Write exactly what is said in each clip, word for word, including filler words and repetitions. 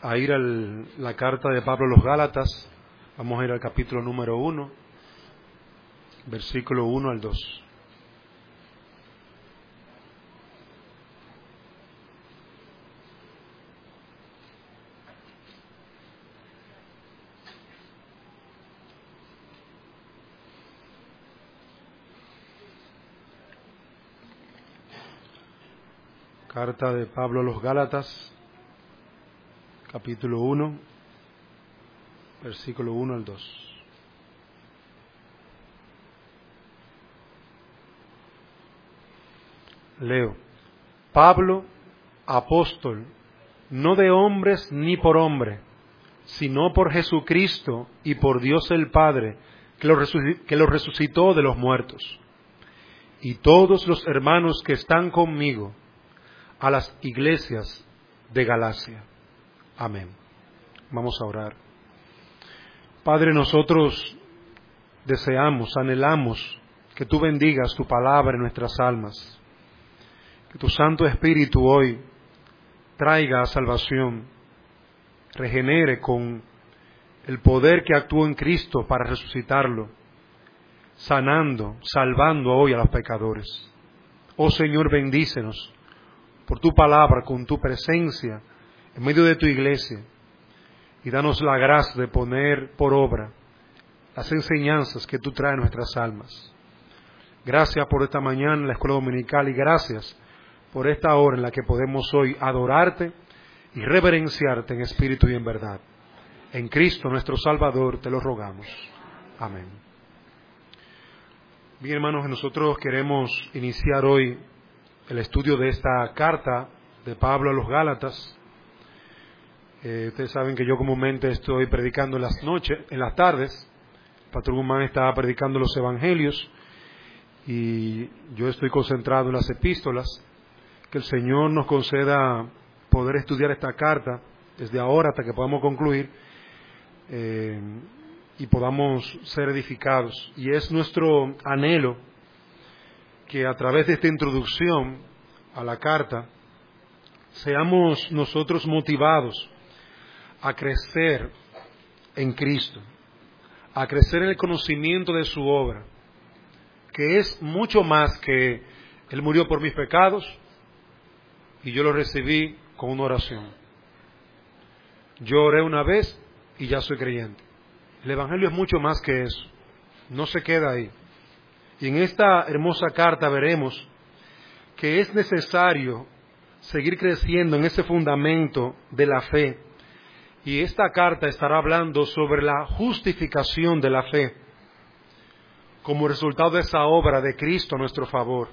a ir a la carta de Pablo a los Gálatas. Vamos a ir al capítulo número uno, versículo uno al dos. Carta de Pablo a los Gálatas, capítulo uno, versículo uno al dos. Leo. Pablo, apóstol, no de hombres ni por hombre, sino por Jesucristo y por Dios el Padre, que lo resucitó, que lo resucitó de los muertos, y todos los hermanos que están conmigo, a las iglesias de Galacia. Amén. Vamos a orar. Padre, nosotros deseamos, anhelamos que tú bendigas tu palabra en nuestras almas, que tu Santo Espíritu hoy traiga salvación, regenere con el poder que actuó en Cristo para resucitarlo, sanando, salvando hoy a los pecadores. Oh Señor, bendícenos por tu palabra, con tu presencia en medio de tu iglesia, y danos la gracia de poner por obra las enseñanzas que tú traes a nuestras almas. Gracias por esta mañana en la escuela dominical, y gracias por esta hora en la que podemos hoy adorarte y reverenciarte en espíritu y en verdad. En Cristo nuestro Salvador te lo rogamos. Amén. Bien, hermanos, nosotros queremos iniciar hoy el estudio de esta carta de Pablo a los Gálatas. Eh, ustedes saben que yo comúnmente estoy predicando en las noches, en las tardes. El pastor Guzmán está predicando los evangelios y yo estoy concentrado en las epístolas. Que el Señor nos conceda poder estudiar esta carta desde ahora hasta que podamos concluir eh, y podamos ser edificados. Y es nuestro anhelo que a través de esta introducción a la carta seamos nosotros motivados a crecer en Cristo, a crecer en el conocimiento de su obra, que es mucho más que Él murió por mis pecados y yo lo recibí con una oración. Yo oré una vez y ya soy creyente. El Evangelio es mucho más que eso, no se queda ahí. Y en esta hermosa carta veremos que es necesario seguir creciendo en ese fundamento de la fe. Y esta carta estará hablando sobre la justificación de la fe como resultado de esa obra de Cristo a nuestro favor.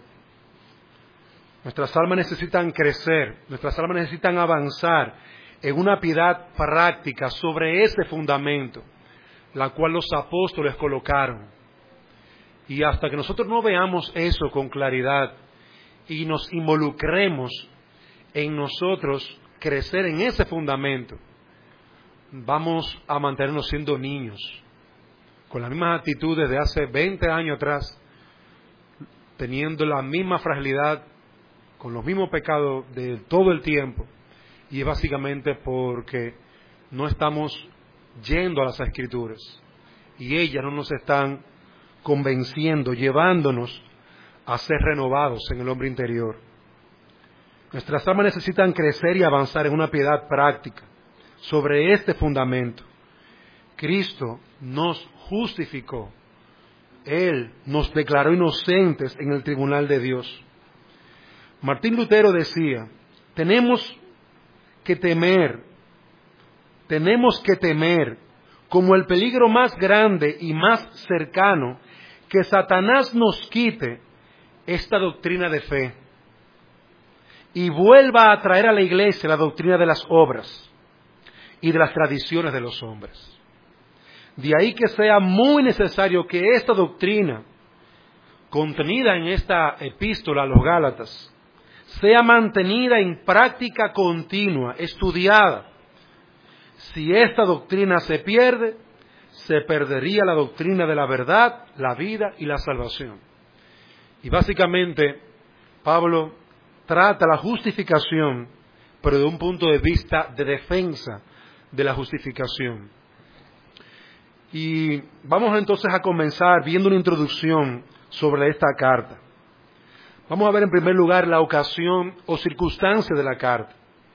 Nuestras almas necesitan crecer, nuestras almas necesitan avanzar en una piedad práctica sobre ese fundamento, la cual los apóstoles colocaron. Y hasta que nosotros no veamos eso con claridad y nos involucremos en nosotros crecer en ese fundamento, vamos a mantenernos siendo niños, con las mismas actitudes de hace veinte años atrás, teniendo la misma fragilidad, con los mismos pecados de todo el tiempo. Y es básicamente porque no estamos yendo a las Escrituras y ellas no nos están convenciendo, llevándonos a ser renovados en el hombre interior. Nuestras almas necesitan crecer y avanzar en una piedad práctica sobre este fundamento. Cristo nos justificó. Él nos declaró inocentes en el tribunal de Dios. Martín Lutero decía, tenemos que temer, tenemos que temer como el peligro más grande y más cercano que Satanás nos quite esta doctrina de fe y vuelva a traer a la iglesia la doctrina de las obras y de las tradiciones de los hombres. De ahí que sea muy necesario que esta doctrina contenida en esta epístola a los Gálatas sea mantenida en práctica continua, estudiada. Si esta doctrina se pierde, se perdería la doctrina de la verdad, la vida y la salvación. Y básicamente, Pablo trata la justificación, pero de un punto de vista de defensa de la justificación. Y vamos entonces a comenzar viendo una introducción sobre esta carta. Vamos a ver en primer lugar la ocasión o circunstancia de la carta.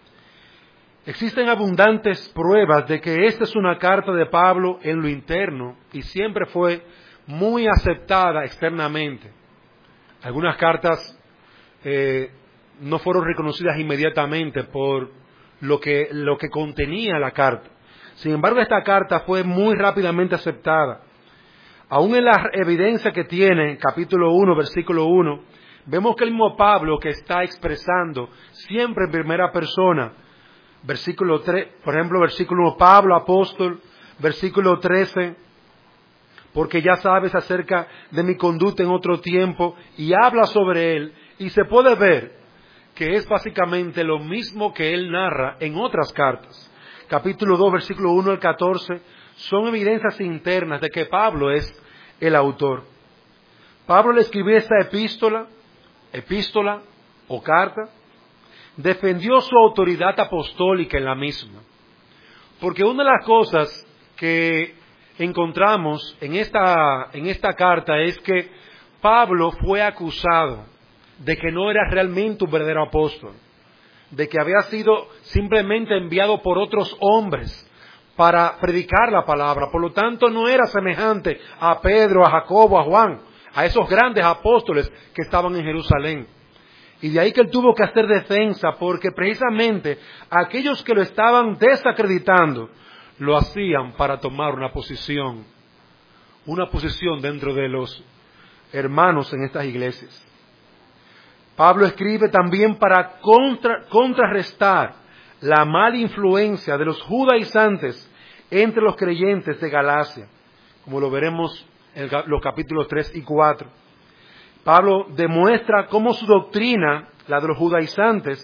Existen abundantes pruebas de que esta es una carta de Pablo en lo interno y siempre fue muy aceptada externamente. Algunas cartas eh, no fueron reconocidas inmediatamente por lo que, lo que contenía la carta. Sin embargo, esta carta fue muy rápidamente aceptada. Aún en la evidencia que tiene, capítulo uno, versículo uno, vemos que el mismo Pablo que está expresando siempre en primera persona, versículo tres, por ejemplo, versículo uno, Pablo, apóstol, versículo trece, porque ya sabes acerca de mi conducta en otro tiempo, y habla sobre él, y se puede ver que es básicamente lo mismo que él narra en otras cartas. Capítulo dos, versículo uno al catorce, son evidencias internas de que Pablo es el autor. Pablo le escribió esta epístola, epístola o carta, defendió su autoridad apostólica en la misma. Porque una de las cosas que encontramos en esta, en esta carta es que Pablo fue acusado de que no era realmente un verdadero apóstol, de que había sido simplemente enviado por otros hombres para predicar la palabra. Por lo tanto, no era semejante a Pedro, a Jacobo, a Juan, a esos grandes apóstoles que estaban en Jerusalén. Y de ahí que él tuvo que hacer defensa, porque precisamente aquellos que lo estaban desacreditando, lo hacían para tomar una posición, una posición dentro de los hermanos en estas iglesias. Pablo escribe también para contra, contrarrestar la mala influencia de los judaizantes entre los creyentes de Galacia, como lo veremos en los capítulos tres y cuatro. Pablo demuestra cómo su doctrina, la de los judaizantes,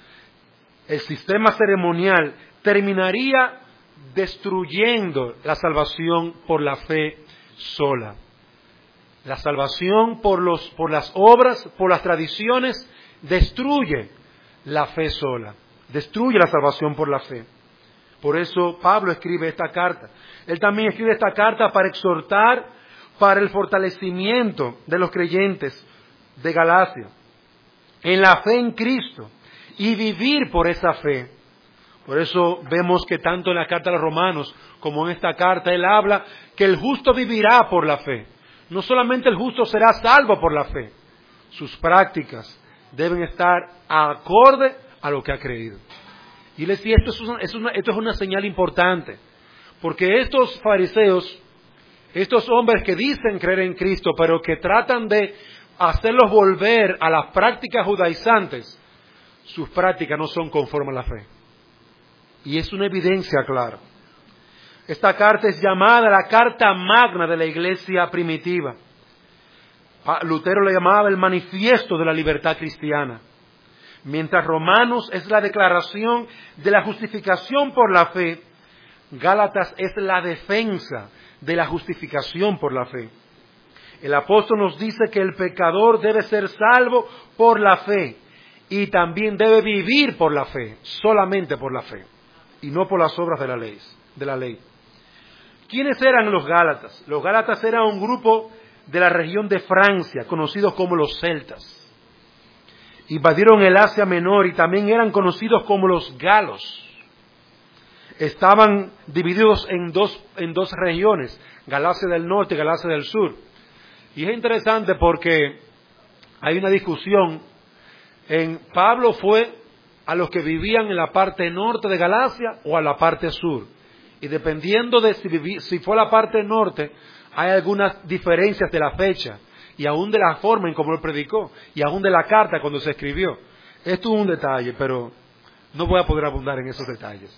el sistema ceremonial, terminaría destruyendo la salvación por la fe sola. La salvación por, los, por las obras, por las tradiciones, destruye la fe sola. Destruye la salvación por la fe. Por eso Pablo escribe esta carta. Él también escribe esta carta para exhortar, para el fortalecimiento de los creyentes de Galacia, en la fe en Cristo, y vivir por esa fe. Por eso vemos que tanto en la carta a los Romanos como en esta carta él habla que el justo vivirá por la fe. No solamente el justo será salvo por la fe, sus prácticas deben estar acorde a lo que ha creído. Y les decía, esto es una, es una, esto es una señal importante, porque estos fariseos, estos hombres que dicen creer en Cristo, pero que tratan de hacerlos volver a las prácticas judaizantes, sus prácticas no son conformes a la fe. Y es una evidencia clara. Esta carta es llamada la carta magna de la iglesia primitiva. Lutero le llamaba el manifiesto de la libertad cristiana. Mientras Romanos es la declaración de la justificación por la fe, Gálatas es la defensa de la justificación por la fe. El apóstol nos dice que el pecador debe ser salvo por la fe y también debe vivir por la fe, solamente por la fe, y no por las obras de la ley. De la ley. ¿Quiénes eran los Gálatas? Los Gálatas eran un grupo de la región de Francia, conocidos como los celtas. Invadieron el Asia Menor y también eran conocidos como los galos. Estaban divididos en dos, en dos regiones, Galacia del Norte y Galacia del Sur. Y es interesante porque hay una discusión. En Pablo fue a los que vivían en la parte norte de Galacia o a la parte sur. Y dependiendo de si, viví, si fue a la parte norte, hay algunas diferencias de la fecha y aún de la forma en cómo él predicó y aún de la carta cuando se escribió. Esto es un detalle, pero no voy a poder abundar en esos detalles.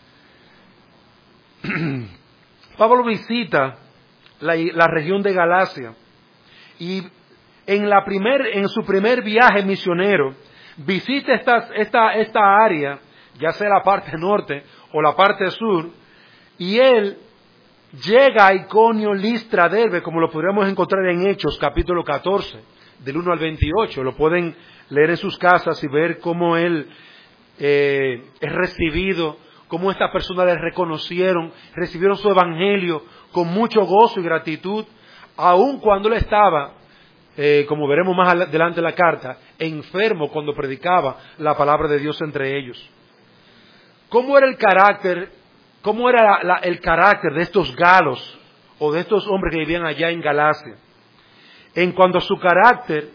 Pablo visita la, la región de Galacia y en, la primer, en su primer viaje misionero visita esta, esta, esta área, ya sea la parte norte o la parte sur, y él llega a Iconio, Listra, Derbe, como lo podríamos encontrar en Hechos, capítulo catorce, del uno al veintiocho. Lo pueden leer en sus casas y ver cómo él eh, es recibido cómo estas personas les reconocieron, recibieron su evangelio con mucho gozo y gratitud, aun cuando él estaba, eh, como veremos más adelante en la carta, enfermo cuando predicaba la palabra de Dios entre ellos. ¿Cómo era el carácter, cómo era la, la, el carácter de estos galos o de estos hombres que vivían allá en Galacia? En cuanto a su carácter,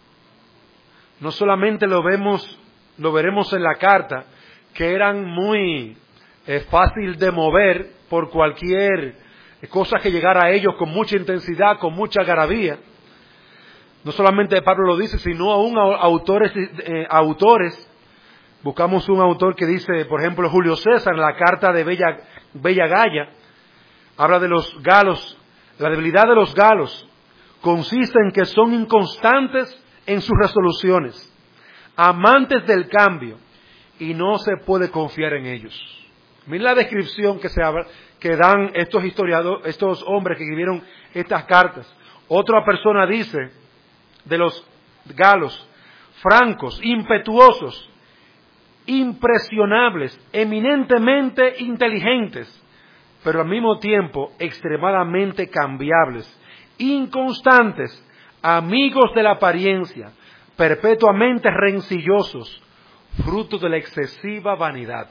no solamente lo vemos, lo veremos en la carta, que eran muy eh, fácil de mover por cualquier cosa que llegara a ellos con mucha intensidad, con mucha algarabía. No solamente Pablo lo dice, sino aún autores, eh, autores. Buscamos un autor que dice, por ejemplo, Julio César, en la carta de Bella, Bella Galla, habla de los galos. La debilidad de los galos consiste en que son inconstantes en sus resoluciones, amantes del cambio, y no se puede confiar en ellos. Miren la descripción que, se, que dan estos historiadores, estos hombres que escribieron estas cartas. Otra persona dice de los galos: francos, impetuosos, impresionables, eminentemente inteligentes, pero al mismo tiempo extremadamente cambiables, inconstantes, amigos de la apariencia, perpetuamente rencillosos, fruto de la excesiva vanidad.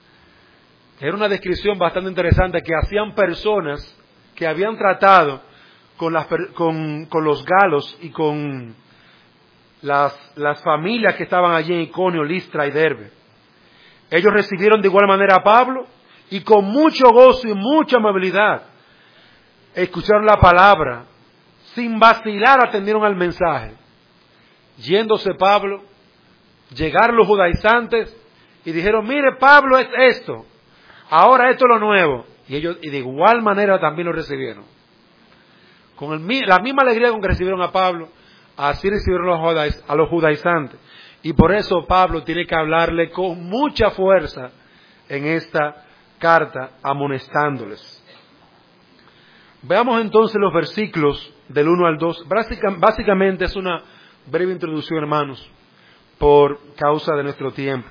Era una descripción bastante interesante que hacían personas que habían tratado con, las, con, con los galos y con las, las familias que estaban allí en Iconio, Listra y Derbe. Ellos recibieron de igual manera a Pablo y con mucho gozo y mucha amabilidad escucharon la palabra, sin vacilar atendieron al mensaje. Yéndose Pablo, llegaron los judaizantes y dijeron: mire, Pablo es esto, ahora esto es lo nuevo. Y ellos y de igual manera también lo recibieron. Con el, la misma alegría con que recibieron a Pablo, así recibieron a los, judaiz, a los judaizantes. Y por eso Pablo tiene que hablarle con mucha fuerza en esta carta, amonestándoles. Veamos entonces los versículos del uno al dos. Básicamente es una breve introducción, hermanos, por causa de nuestro tiempo.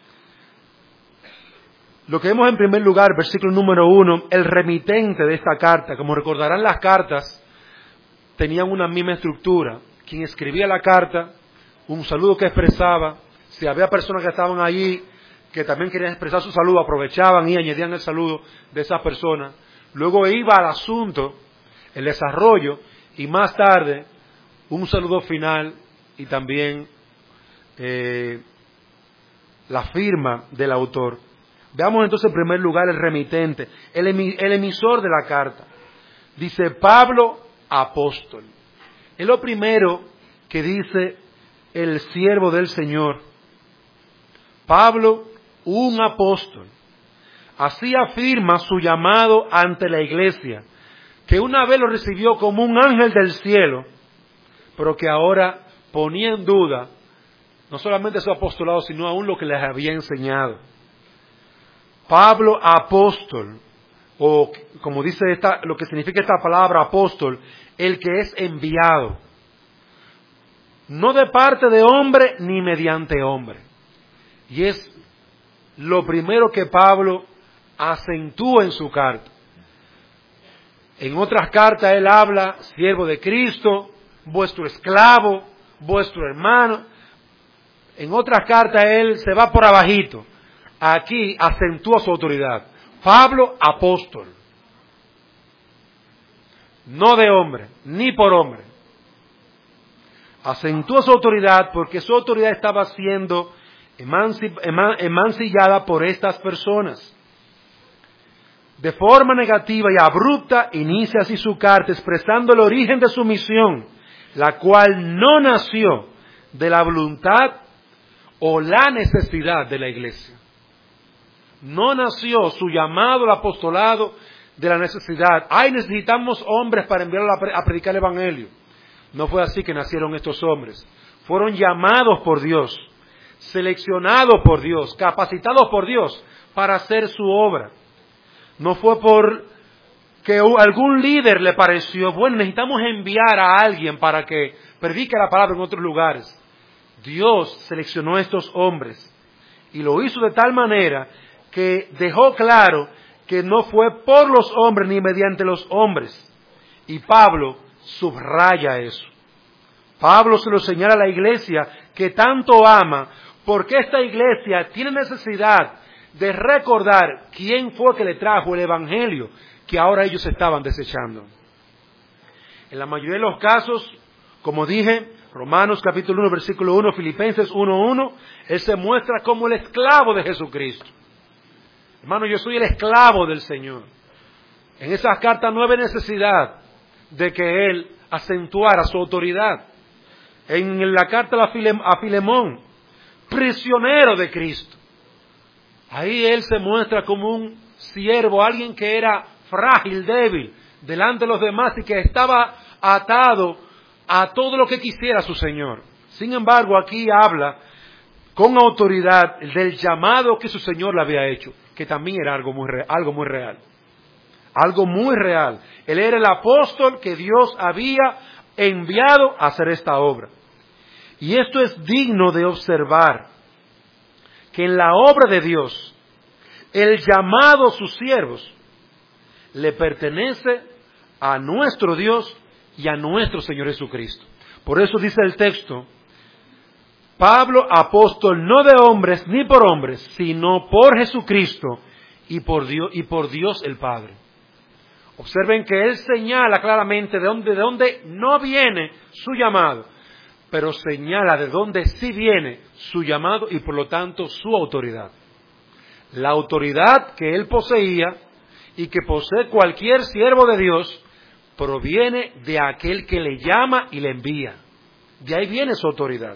Lo que vemos en primer lugar, versículo número uno, el remitente de esta carta. Como recordarán, las cartas tenían una misma estructura. Quien escribía la carta, un saludo que expresaba. Si había personas que estaban allí que también querían expresar su saludo, aprovechaban y añadían el saludo de esas personas. Luego iba al asunto, el desarrollo, y más tarde un saludo final y también eh, la firma del autor. Veamos entonces en primer lugar el remitente, el, emi, el emisor de la carta. Dice Pablo, apóstol. Es lo primero que dice el siervo del Señor. Pablo, un apóstol. Así afirma su llamado ante la iglesia, que una vez lo recibió como un ángel del cielo, pero que ahora ponía en duda no solamente su apostolado, sino aún lo que les había enseñado. Pablo, apóstol, o como dice esta, lo que significa esta palabra apóstol, el que es enviado, no de parte de hombre ni mediante hombre. Y es lo primero que Pablo acentúa en su carta. En otras cartas él habla, siervo de Cristo, vuestro esclavo, vuestro hermano. En otras cartas él se va por abajito. Aquí acentúa su autoridad. Pablo, apóstol. No de hombre, ni por hombre. Acentúa su autoridad porque su autoridad estaba siendo emancillada por estas personas. De forma negativa y abrupta inicia así su carta expresando el origen de su misión, la cual no nació de la voluntad o la necesidad de la iglesia. No nació su llamado al apostolado de la necesidad. Ay, necesitamos hombres para enviarlos a predicar el evangelio. No fue así que nacieron estos hombres. Fueron llamados por Dios, seleccionados por Dios, capacitados por Dios para hacer su obra. No fue por que algún líder le pareció, bueno, necesitamos enviar a alguien para que predique la palabra en otros lugares. Dios seleccionó a estos hombres y lo hizo de tal manera que dejó claro que no fue por los hombres ni mediante los hombres. Y Pablo subraya eso. Pablo se lo señala a la iglesia que tanto ama, porque esta iglesia tiene necesidad de recordar quién fue que le trajo el evangelio que ahora ellos estaban desechando. En la mayoría de los casos, como dije, Romanos capítulo uno, versículo uno, Filipenses uno uno, él se muestra como el esclavo de Jesucristo. Hermano, yo soy el esclavo del Señor. En esas cartas no había necesidad de que él acentuara su autoridad. En la carta a Filemón, prisionero de Cristo. Ahí él se muestra como un siervo, alguien que era frágil, débil, delante de los demás y que estaba atado a todo lo que quisiera su Señor. Sin embargo, aquí habla con autoridad del llamado que su Señor le había hecho, que también era algo muy real, algo muy real. Algo muy real. Él era el apóstol que Dios había enviado a hacer esta obra. Y esto es digno de observar, que en la obra de Dios, el llamado a sus siervos le pertenece a nuestro Dios y a nuestro Señor Jesucristo. Por eso dice el texto, Pablo, apóstol no de hombres ni por hombres, sino por Jesucristo y por Dios, y por Dios el Padre. Observen que él señala claramente de dónde, de dónde no viene su llamado, pero señala de dónde sí viene su llamado y por lo tanto su autoridad. La autoridad que él poseía y que posee cualquier siervo de Dios proviene de aquel que le llama y le envía. De ahí viene su autoridad.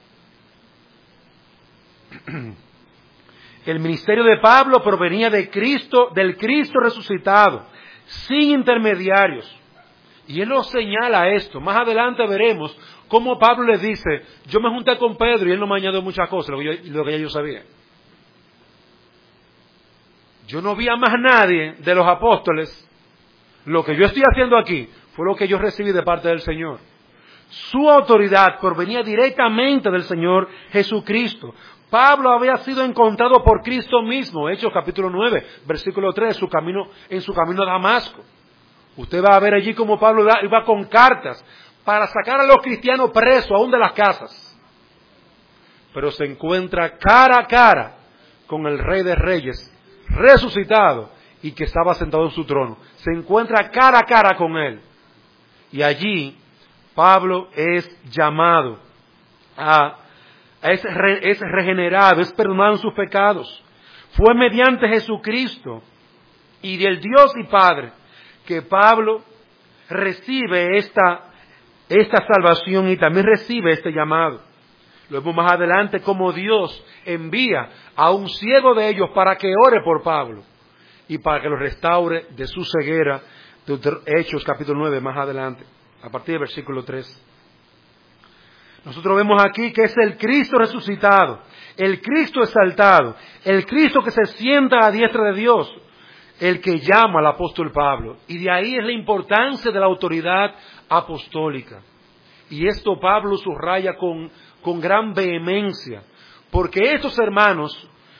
El ministerio de Pablo provenía de Cristo, del Cristo resucitado, sin intermediarios. Y él nos señala esto. Más adelante veremos cómo Pablo le dice, yo me junté con Pedro y él no me añadió muchas cosas, lo que, yo, lo que ya yo sabía. Yo no vi a más nadie de los apóstoles. Lo que yo estoy haciendo aquí fue lo que yo recibí de parte del Señor. Su autoridad provenía directamente del Señor Jesucristo. Pablo había sido encontrado por Cristo mismo, Hechos capítulo nueve, versículo tres, su camino, en su camino a Damasco. Usted va a ver allí cómo Pablo iba con cartas para sacar a los cristianos presos aún de las casas. Pero se encuentra cara a cara con el Rey de Reyes, resucitado y que estaba sentado en su trono. Se encuentra cara a cara con él. Y allí Pablo es llamado a Es, re, es regenerado, es perdonado en sus pecados. Fue mediante Jesucristo y del Dios y Padre que Pablo recibe esta, esta salvación y también recibe este llamado. Luego más adelante como Dios envía a un siervo de ellos para que ore por Pablo y para que lo restaure de su ceguera. Hechos capítulo nueve más adelante, a partir del versículo tres. Nosotros vemos aquí que es el Cristo resucitado, el Cristo exaltado, el Cristo que se sienta a la diestra de Dios, el que llama al apóstol Pablo. Y de ahí es la importancia de la autoridad apostólica. Y esto Pablo subraya con, con gran vehemencia, porque estos hermanos,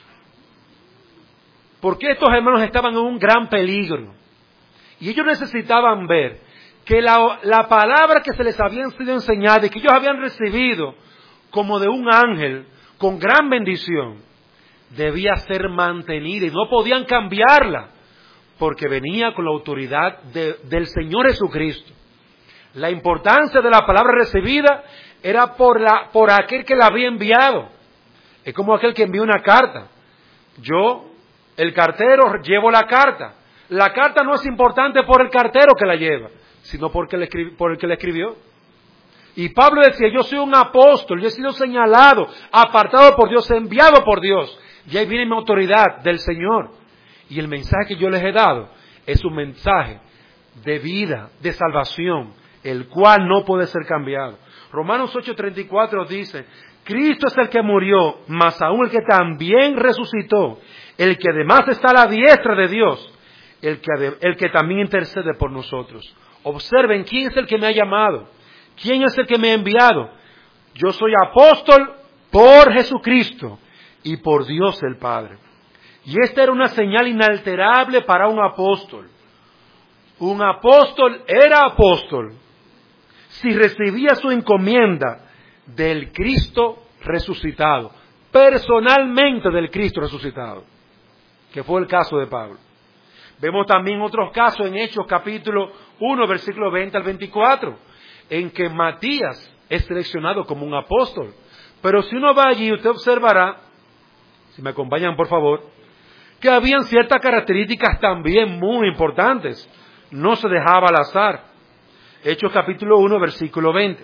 porque estos hermanos estaban en un gran peligro. Y ellos necesitaban ver que la, la palabra que se les había sido enseñada y que ellos habían recibido como de un ángel con gran bendición, debía ser mantenida y no podían cambiarla porque venía con la autoridad de, del Señor Jesucristo. La importancia de la palabra recibida era por, la, por aquel que la había enviado. Es como aquel que envió una carta. Yo, el cartero, llevo la carta. La carta no es importante por el cartero que la lleva, sino porque le escribi, por el que le escribió. Y Pablo decía, yo soy un apóstol, yo he sido señalado, apartado por Dios, enviado por Dios. Y ahí viene mi autoridad del Señor. Y el mensaje que yo les he dado es un mensaje de vida, de salvación, el cual no puede ser cambiado. Romanos ocho treinta y cuatro dice, Cristo es el que murió, mas aún el que también resucitó, el que además está a la diestra de Dios, el que, el que también intercede por nosotros. Observen quién es el que me ha llamado, quién es el que me ha enviado. Yo soy apóstol por Jesucristo y por Dios el Padre. Y esta era una señal inalterable para un apóstol. Un apóstol era apóstol si recibía su encomienda del Cristo resucitado, personalmente del Cristo resucitado, que fue el caso de Pablo. Vemos también otros casos en Hechos capítulo uno, versículo veinte al veinticuatro, en que Matías es seleccionado como un apóstol. Pero si uno va allí, usted observará, si me acompañan por favor, que habían ciertas características también muy importantes. No se dejaba al azar. Hechos capítulo uno, versículo veinte.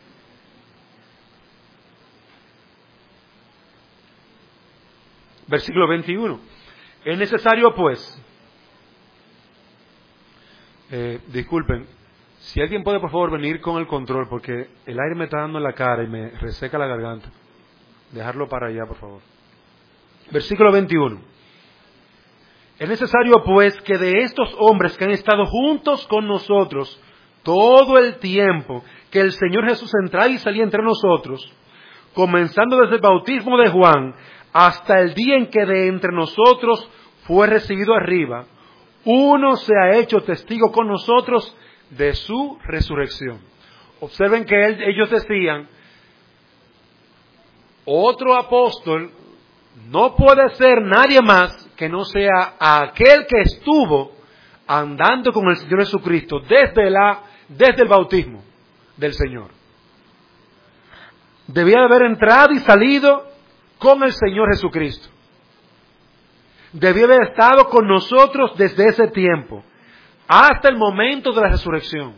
Versículo veintiuno. Es necesario pues, eh, disculpen, si alguien puede por favor venir con el control, porque el aire me está dando en la cara y me reseca la garganta. Dejarlo para allá, por favor. Versículo veintiuno. Es necesario pues que de estos hombres que han estado juntos con nosotros todo el tiempo que el Señor Jesús entraba y salía entre nosotros, comenzando desde el bautismo de Juan hasta el día en que de entre nosotros fue recibido arriba, uno se ha hecho testigo con nosotros de su resurrección. Observen que él, ellos decían, otro apóstol no puede ser nadie más que no sea aquel que estuvo andando con el Señor Jesucristo desde, la, desde el bautismo del Señor. Debía de haber entrado y salido con el Señor Jesucristo. Debía haber estado con nosotros desde ese tiempo, hasta el momento de la resurrección.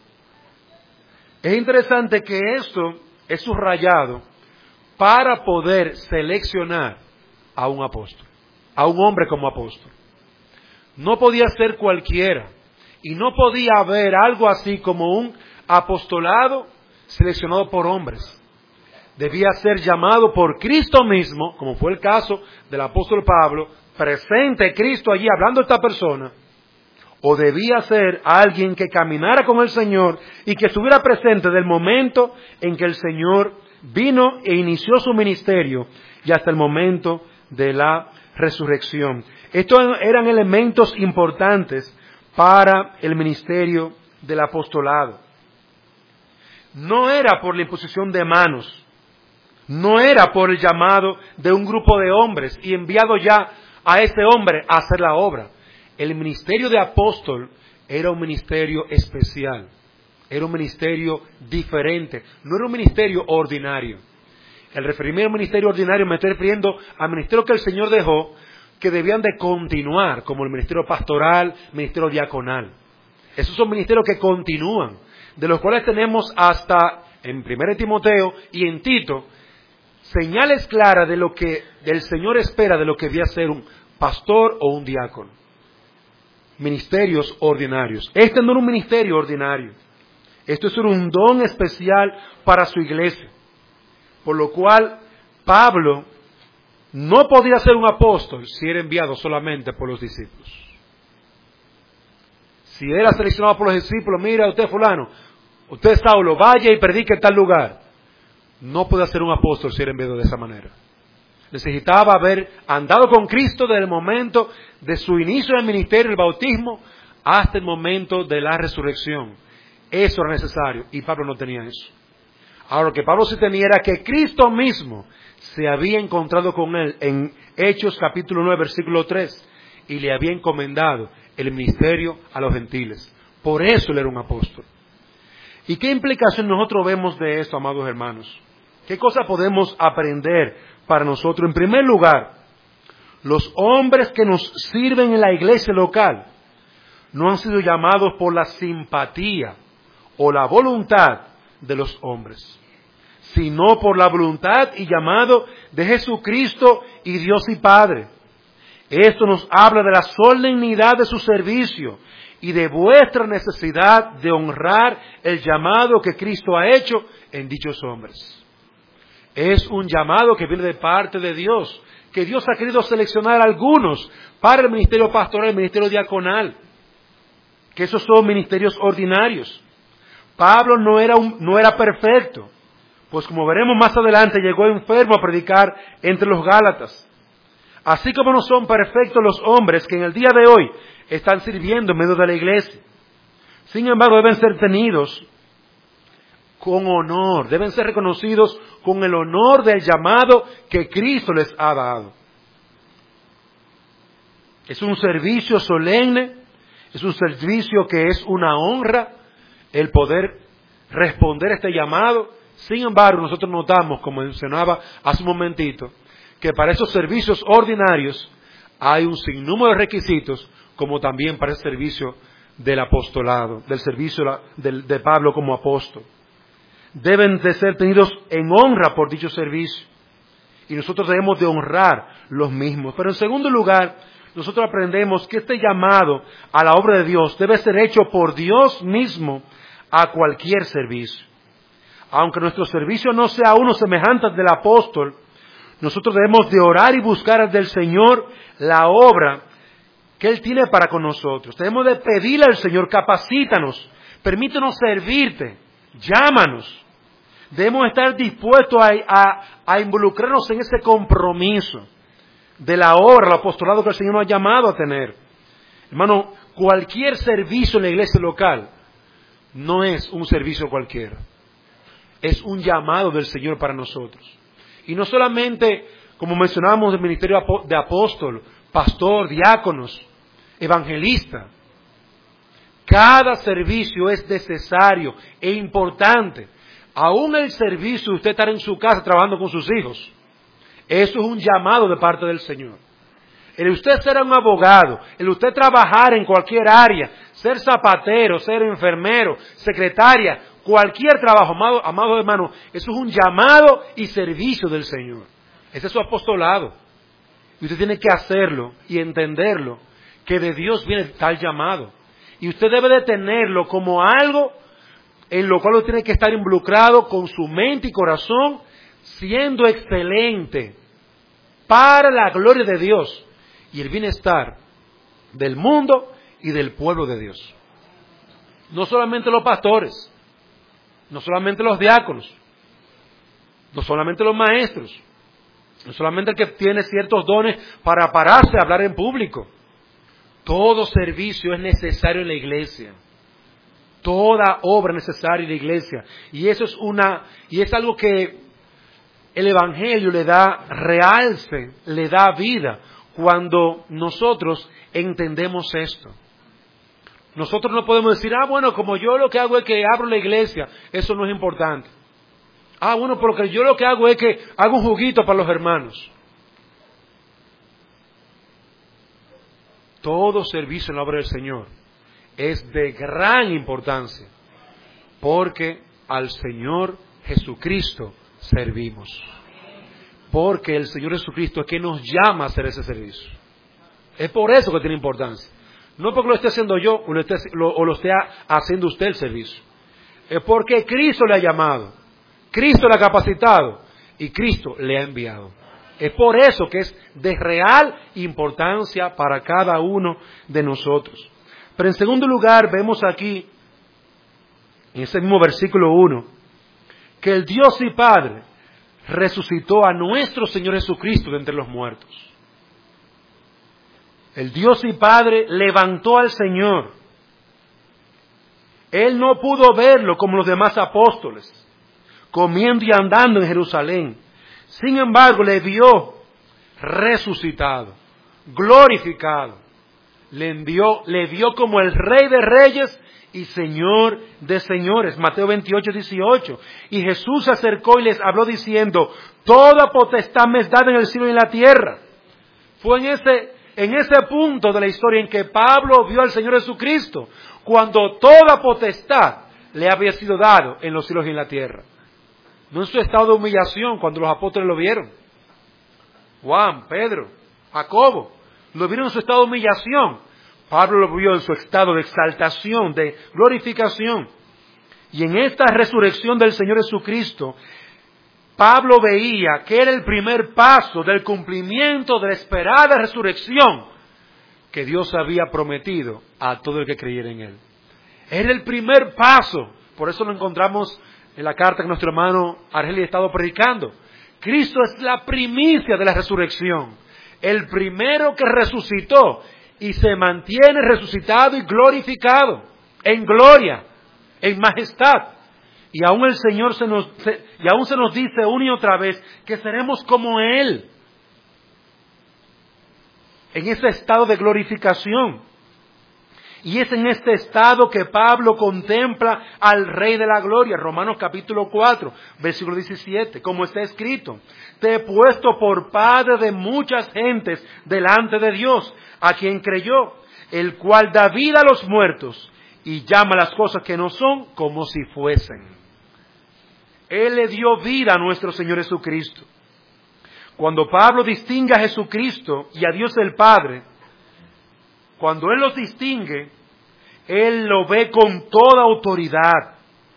Es interesante que esto es subrayado para poder seleccionar a un apóstol, a un hombre como apóstol. No podía ser cualquiera, y no podía haber algo así como un apostolado seleccionado por hombres. Debía ser llamado por Cristo mismo, como fue el caso del apóstol Pablo, presente Cristo allí hablando a esta persona, o debía ser alguien que caminara con el Señor y que estuviera presente del momento en que el Señor vino e inició su ministerio y hasta el momento de la resurrección. Estos eran elementos importantes para el ministerio del apostolado. No era por la imposición de manos, no era por el llamado de un grupo de hombres y enviado ya a ese hombre a hacer la obra. El ministerio de apóstol era un ministerio especial, era un ministerio diferente, no era un ministerio ordinario. El referirme al ministerio ordinario me estoy refiriendo al ministerio que el Señor dejó, que debían de continuar, como el ministerio pastoral, ministerio diaconal. Esos son ministerios que continúan, de los cuales tenemos hasta en primera Timoteo y en Tito, señales claras de lo que el Señor espera de lo que debía ser un pastor o un diácono. Ministerios ordinarios. Este no era un ministerio ordinario. Esto es un don especial para su iglesia. Por lo cual, Pablo no podía ser un apóstol si era enviado solamente por los discípulos. Si era seleccionado por los discípulos, mira usted fulano, usted Saulo, vaya y predique en tal lugar. No podía ser un apóstol si era enviado de esa manera. Necesitaba haber andado con Cristo desde el momento de su inicio del ministerio, el bautismo, hasta el momento de la resurrección. Eso era necesario y Pablo no tenía eso. Ahora, lo que Pablo sí tenía era que Cristo mismo se había encontrado con él en Hechos capítulo nueve, versículo tres, y le había encomendado el ministerio a los gentiles. Por eso él era un apóstol. ¿Y qué implicación nosotros vemos de esto, amados hermanos? ¿Qué cosa podemos aprender para nosotros? En primer lugar, los hombres que nos sirven en la iglesia local no han sido llamados por la simpatía o la voluntad de los hombres, sino por la voluntad y llamado de Jesucristo y Dios y Padre. Esto nos habla de la solemnidad de su servicio y de vuestra necesidad de honrar el llamado que Cristo ha hecho en dichos hombres. Es un llamado que viene de parte de Dios, que Dios ha querido seleccionar a algunos para el ministerio pastoral, el ministerio diaconal, que esos son ministerios ordinarios. Pablo no era, un, no era perfecto, pues como veremos más adelante, llegó enfermo a predicar entre los Gálatas. Así como no son perfectos los hombres que en el día de hoy están sirviendo en medio de la iglesia. Sin embargo, deben ser tenidos con honor, deben ser reconocidos con el honor del llamado que Cristo les ha dado. Es un servicio solemne, es un servicio que es una honra el poder responder a este llamado. Sin embargo, nosotros notamos, como mencionaba hace un momentito, que para esos servicios ordinarios hay un sinnúmero de requisitos, como también para el servicio del apostolado, del servicio de, de Pablo como apóstol. Deben de ser tenidos en honra por dicho servicio, y nosotros debemos de honrar los mismos. Pero en segundo lugar, nosotros aprendemos que este llamado a la obra de Dios debe ser hecho por Dios mismo a cualquier servicio. Aunque nuestro servicio no sea uno semejante al del apóstol, nosotros debemos de orar y buscar del Señor la obra que Él tiene para con nosotros. Debemos de pedirle al Señor, capacítanos, permítenos servirte, llámanos. Debemos estar dispuestos a, a, a involucrarnos en ese compromiso de la obra, el apostolado que el Señor nos ha llamado a tener. Hermano, cualquier servicio en la iglesia local no es un servicio cualquiera. Es un llamado del Señor para nosotros. Y no solamente, como mencionábamos, del ministerio de apóstol, pastor, diáconos, evangelista. Cada servicio es necesario e importante. Aún el servicio de usted estar en su casa trabajando con sus hijos, eso es un llamado de parte del Señor. El usted ser un abogado, el usted trabajar en cualquier área, ser zapatero, ser enfermero, secretaria, cualquier trabajo, amado, amado hermano, eso es un llamado y servicio del Señor. Ese es su apostolado. Y usted tiene que hacerlo y entenderlo, que de Dios viene tal llamado. Y usted debe de tenerlo como algo en lo cual usted tiene que estar involucrado con su mente y corazón, siendo excelente para la gloria de Dios y el bienestar del mundo y del pueblo de Dios. No solamente los pastores, no solamente los diáconos, no solamente los maestros, no solamente el que tiene ciertos dones para pararse a hablar en público. Todo servicio es necesario en la iglesia. Toda obra es necesaria en la iglesia. Y eso es una, y es algo que el Evangelio le da realce, le da vida, cuando nosotros entendemos esto. Nosotros no podemos decir, ah, bueno, como yo lo que hago es que abro la iglesia, eso no es importante. Ah, bueno, porque yo lo que hago es que hago un juguito para los hermanos. Todo servicio en la obra del Señor es de gran importancia, porque al Señor Jesucristo servimos. Porque el Señor Jesucristo es quien nos llama a hacer ese servicio. Es por eso que tiene importancia. No porque lo esté haciendo yo o lo esté, lo, o lo esté haciendo usted el servicio. Es porque Cristo le ha llamado, Cristo le ha capacitado y Cristo le ha enviado. Es por eso que es de real importancia para cada uno de nosotros. Pero en segundo lugar vemos aquí, en ese mismo versículo uno, que el Dios y Padre resucitó a nuestro Señor Jesucristo de entre los muertos. El Dios y Padre levantó al Señor. Él no pudo verlo como los demás apóstoles, comiendo y andando en Jerusalén. Sin embargo, le vio resucitado, glorificado. Le envió, le vio como el Rey de Reyes y Señor de señores. Mateo veintiocho, dieciocho. Y Jesús se acercó y les habló diciendo, toda potestad me es dada en el cielo y en la tierra. Fue en ese, en ese punto de la historia en que Pablo vio al Señor Jesucristo, cuando toda potestad le había sido dado en los cielos y en la tierra. No en su estado de humillación cuando los apóstoles lo vieron. Juan, Pedro, Jacobo, lo vieron en su estado de humillación. Pablo lo vio en su estado de exaltación, de glorificación. Y en esta resurrección del Señor Jesucristo, Pablo veía que era el primer paso del cumplimiento de la esperada resurrección que Dios había prometido a todo el que creyera en Él. Era el primer paso. Por eso lo encontramos en la carta que nuestro hermano Argeli ha estado predicando. Cristo es la primicia de la resurrección. el primero que resucitó y se mantiene resucitado y glorificado, en gloria, en majestad. Y aún el Señor se nos, se, y aún se nos dice una y otra vez que seremos como Él, en ese estado de glorificación. Y es en este estado que Pablo contempla al Rey de la Gloria. Romanos capítulo cuatro, versículo diecisiete, como está escrito: te he puesto por padre de muchas gentes delante de Dios, a quien creyó, el cual da vida a los muertos y llama las cosas que no son como si fuesen. Él le dio vida a nuestro Señor Jesucristo. Cuando Pablo distingue a Jesucristo y a Dios el Padre, cuando Él los distingue, Él lo ve con toda autoridad.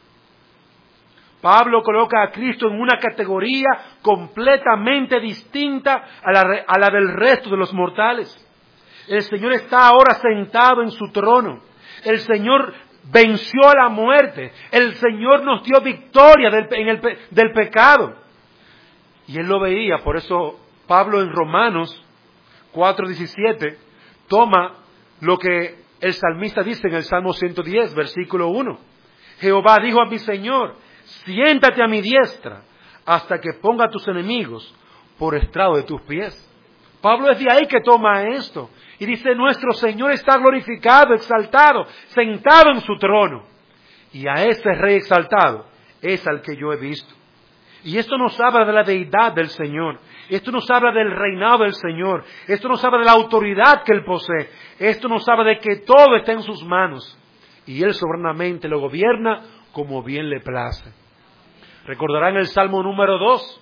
Pablo coloca a Cristo en una categoría completamente distinta a la, a la del resto de los mortales. El Señor está ahora sentado en su trono. El Señor venció a la muerte. El Señor nos dio victoria del, en el, del pecado. Y Él lo veía. Por eso Pablo en Romanos cuatro diecisiete toma lo que el salmista dice en el Salmo ciento diez, versículo uno. Jehová dijo a mi Señor: siéntate a mi diestra hasta que ponga a tus enemigos por estrado de tus pies. Pablo es de ahí que toma esto. Y dice: nuestro Señor está glorificado, exaltado, sentado en su trono. Y a ese Rey exaltado es al que yo he visto. Y esto nos habla de la deidad del Señor. Esto nos habla del reinado del Señor. Esto nos habla de la autoridad que Él posee. Esto nos habla de que todo está en sus manos. Y Él soberanamente lo gobierna como bien le place. Recordarán el Salmo número dos,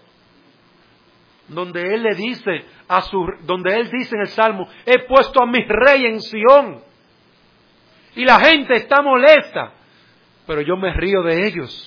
donde Él le dice a su, donde Él dice en el Salmo: he puesto a mi Rey en Sión. Y la gente está molesta, pero yo me río de ellos.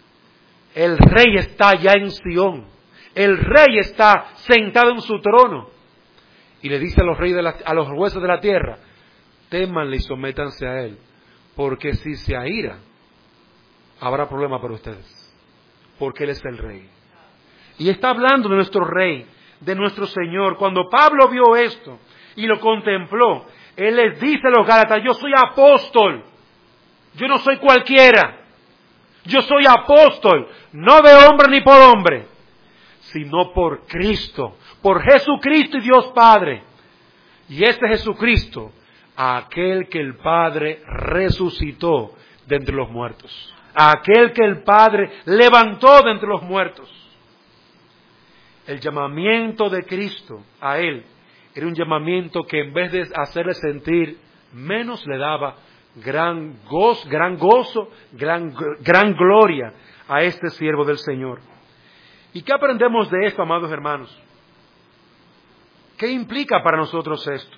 El Rey está ya en Sión. El Rey está sentado en su trono. Y le dice a los reyes de la, a los jueces de la tierra: témanle y sométanse a Él, porque si se aira, habrá problema para ustedes, porque Él es el Rey. Y está hablando de nuestro Rey, de nuestro Señor. Cuando Pablo vio esto y lo contempló, él les dice a los Gálatas: yo soy apóstol, yo no soy cualquiera. Yo soy apóstol, no de hombre ni por hombre, sino por Cristo, por Jesucristo y Dios Padre. Y este Jesucristo, aquel que el Padre resucitó de entre los muertos, aquel que el Padre levantó de entre los muertos. El llamamiento de Cristo a Él era un llamamiento que, en vez de hacerle sentir menos, le daba gran gozo, gran gozo, gran, gran gloria a este siervo del Señor. ¿Y qué aprendemos de esto, amados hermanos? ¿Qué implica para nosotros esto?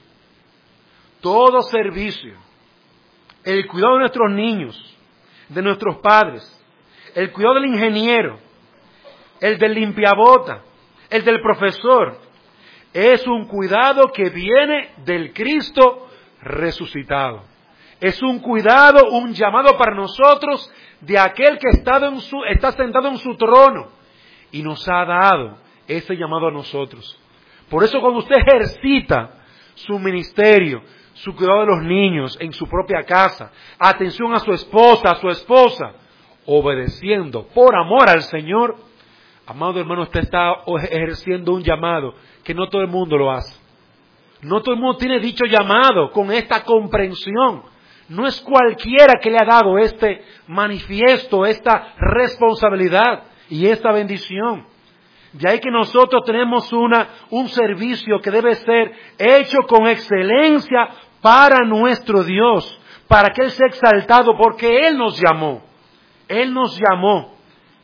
Todo servicio, el cuidado de nuestros niños, de nuestros padres, el cuidado del ingeniero, el del limpiabota, el del profesor, es un cuidado que viene del Cristo resucitado. Es un cuidado, un llamado para nosotros de aquel que está, en su, está sentado en su trono y nos ha dado ese llamado a nosotros. Por eso, cuando usted ejercita su ministerio, su cuidado de los niños en su propia casa, atención a su esposa, a su esposa, obedeciendo por amor al Señor, amado hermano, usted está ejerciendo un llamado que no todo el mundo lo hace. No todo el mundo tiene dicho llamado con esta comprensión. No es cualquiera que le ha dado este manifiesto, esta responsabilidad y esta bendición. De ahí que nosotros tenemos una, un servicio que debe ser hecho con excelencia para nuestro Dios, para que Él sea exaltado, porque Él nos llamó. Él nos llamó.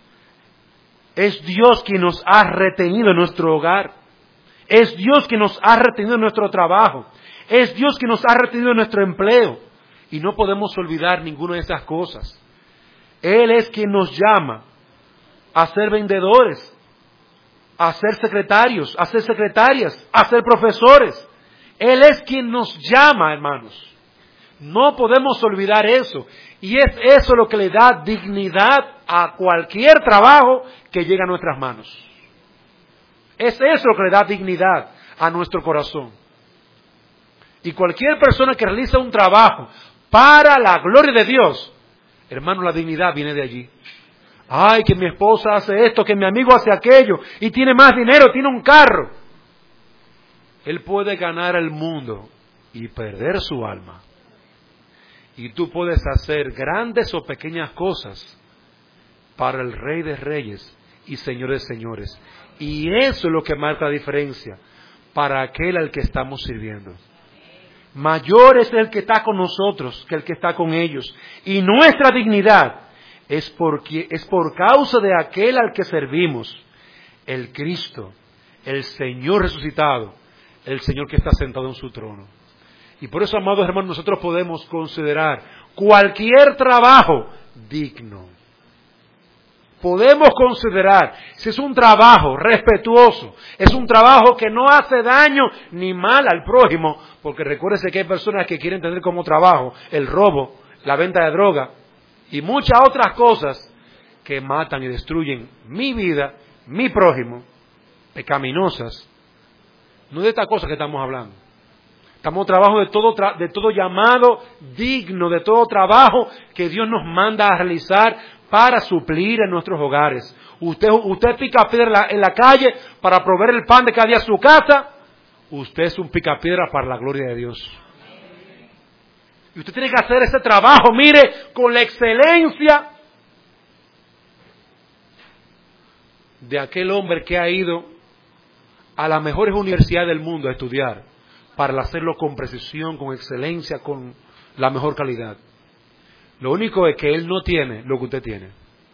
Es Dios quien nos ha retenido en nuestro hogar. Es Dios quien nos ha retenido en nuestro trabajo. Es Dios quien nos ha retenido en nuestro empleo. Y no podemos olvidar ninguna de esas cosas. Él es quien nos llama a ser vendedores, a ser secretarios, a ser secretarias, a ser profesores. Él es quien nos llama, hermanos. No podemos olvidar eso. Y es eso lo que le da dignidad a cualquier trabajo que llegue a nuestras manos. Es eso lo que le da dignidad a nuestro corazón. Y cualquier persona que realiza un trabajo para la gloria de Dios, hermano, la dignidad viene de allí. Ay, que mi esposa hace esto, que mi amigo hace aquello, y tiene más dinero, tiene un carro. Él puede ganar el mundo y perder su alma. Y tú puedes hacer grandes o pequeñas cosas para el Rey de Reyes y Señor de Señores. Y eso es lo que marca la diferencia para aquel al que estamos sirviendo. Mayor es el que está con nosotros que el que está con ellos. Y nuestra dignidad es, porque, es por causa de aquel al que servimos, el Cristo, el Señor resucitado, el Señor que está sentado en su trono. Y por eso, amados hermanos, nosotros podemos considerar cualquier trabajo digno. Podemos considerar si es un trabajo respetuoso, es un trabajo que no hace daño ni mal al prójimo, porque recuérdese que hay personas que quieren tener como trabajo el robo, la venta de droga y muchas otras cosas que matan y destruyen mi vida, mi prójimo, pecaminosas. No es de esta cosa que estamos hablando. Estamos trabajo de todo, tra- de todo llamado digno, de todo trabajo que Dios nos manda a realizar para suplir en nuestros hogares. Usted, usted pica piedra en la, en la calle para proveer el pan de cada día a su casa. Usted es un picapiedra para la gloria de Dios. Y usted tiene que hacer ese trabajo, mire, con la excelencia de aquel hombre que ha ido a las mejores universidades del mundo a estudiar, para hacerlo con precisión, con excelencia, con la mejor calidad. Lo único es que él no tiene lo que usted tiene.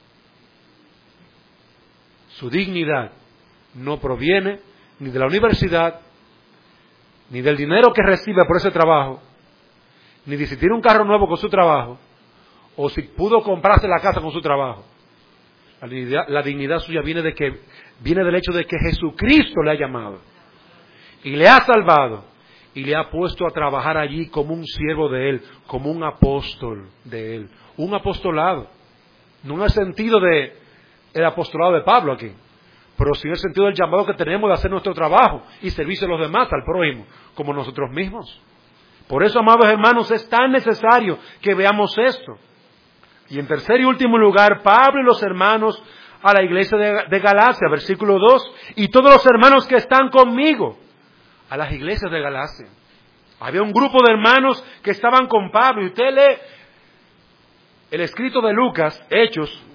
Su dignidad no proviene ni de la universidad, ni del dinero que recibe por ese trabajo, ni de si tiene un carro nuevo con su trabajo, o si pudo comprarse la casa con su trabajo. La dignidad, la dignidad suya viene de que viene del hecho de que Jesucristo le ha llamado y le ha salvado y le ha puesto a trabajar allí como un siervo de Él, como un apóstol de Él, un apostolado, no en el sentido de el apostolado de Pablo aquí, pero sí en el sentido del llamado que tenemos de hacer nuestro trabajo y servicio a los demás, al prójimo, como nosotros mismos. Por eso, amados hermanos, es tan necesario que veamos esto. Y en tercer y último lugar, Pablo y los hermanos a la iglesia de, de Galacia, versículo dos, y todos los hermanos que están conmigo, a las iglesias de Galacia. Había un grupo de hermanos que estaban con Pablo, y usted lee el escrito de Lucas, Hechos,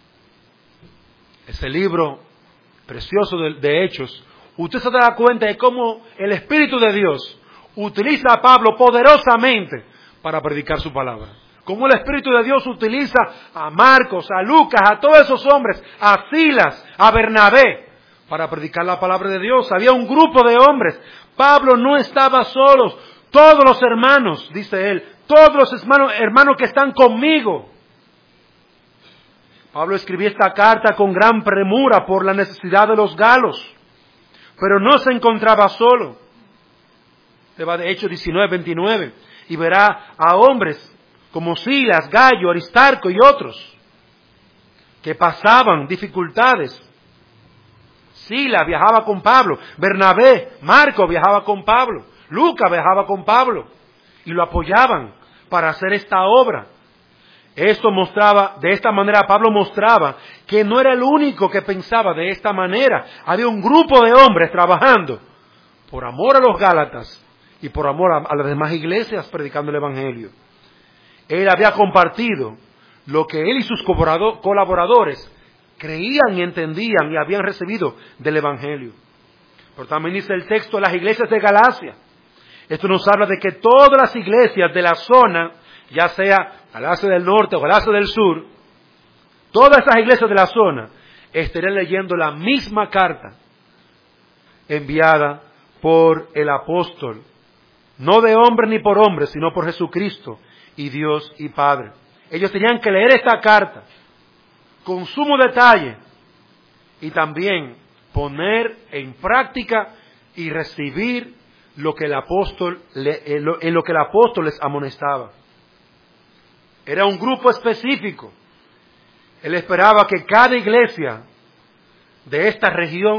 ese libro precioso de, de Hechos, usted se da cuenta de cómo el Espíritu de Dios utiliza a Pablo poderosamente para predicar su palabra. Cómo el Espíritu de Dios utiliza a Marcos, a Lucas, a todos esos hombres, a Silas, a Bernabé, para predicar la palabra de Dios. Había un grupo de hombres. Pablo no estaba solo. Todos los hermanos, dice él, todos los hermanos, hermanos que están conmigo. Pablo escribió esta carta con gran premura por la necesidad de los galos, pero no se encontraba solo. Te va de Hechos diecinueve, veintinueve, y verá a hombres como Silas, Gallo, Aristarco y otros, que pasaban dificultades. Silas viajaba con Pablo, Bernabé, Marco viajaba con Pablo, Lucas viajaba con Pablo, y lo apoyaban para hacer esta obra. Esto mostraba, de esta manera Pablo mostraba que no era el único que pensaba de esta manera. Había un grupo de hombres trabajando por amor a los Gálatas y por amor a, a las demás iglesias predicando el Evangelio. Él había compartido lo que él y sus colaboradores creían y entendían y habían recibido del Evangelio. Pero también dice el texto de las iglesias de Galacia. Esto nos habla de que todas las iglesias de la zona, ya sea Galacia del Norte o Galacia del Sur, todas esas iglesias de la zona estarían leyendo la misma carta enviada por el apóstol, no de hombre ni por hombre, sino por Jesucristo y Dios y Padre. Ellos tenían que leer esta carta con sumo detalle y también poner en práctica y recibir lo que el apóstol en lo que el apóstol les amonestaba. Era un grupo específico. Él esperaba que cada iglesia de esta región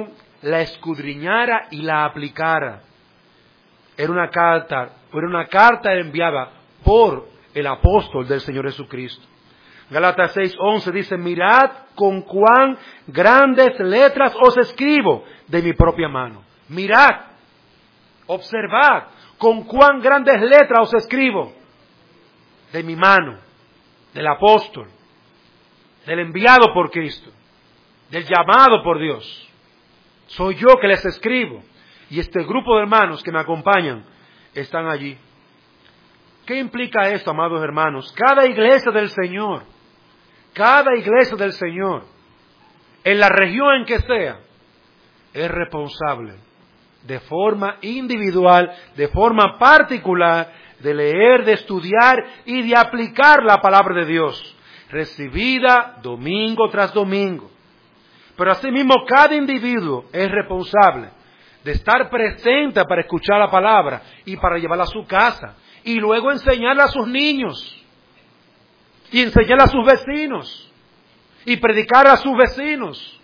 la escudriñara y la aplicara. Era una carta, era una carta enviada por el apóstol del Señor Jesucristo. Gálatas seis once dice, mirad con cuán grandes letras os escribo de mi propia mano. Mirad, observad con cuán grandes letras os escribo de mi mano, del apóstol, del enviado por Cristo, del llamado por Dios. Soy yo que les escribo. Y este grupo de hermanos que me acompañan están allí. ¿Qué implica esto, amados hermanos? Cada iglesia del Señor, cada iglesia del Señor, en la región en que sea, es responsable de forma individual, de forma particular, de leer, de estudiar y de aplicar la palabra de Dios, recibida domingo tras domingo. Pero asimismo, cada individuo es responsable de estar presente para escuchar la palabra y para llevarla a su casa y luego enseñarla a sus niños y enseñarla a sus vecinos y predicar a sus vecinos.